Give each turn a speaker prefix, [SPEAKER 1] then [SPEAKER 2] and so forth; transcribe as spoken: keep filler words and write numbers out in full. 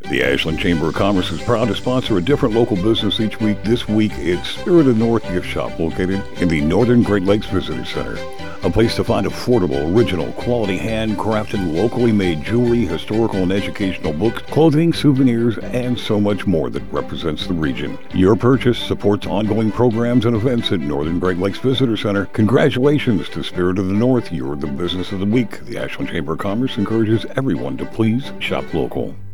[SPEAKER 1] The Ashland Chamber of Commerce is proud to sponsor a different local business each week. This week, it's Spirit of the North Gift Shop, located in the Northern Great Lakes Visitor Center. A place to find affordable, original, quality, handcrafted, locally made jewelry, historical and educational books, clothing, souvenirs, and so much more that represents the region. Your purchase supports ongoing programs and events at Northern Great Lakes Visitor Center. Congratulations to Spirit of the North. You're the business of the week. The Ashland Chamber of Commerce encourages everyone to please shop local.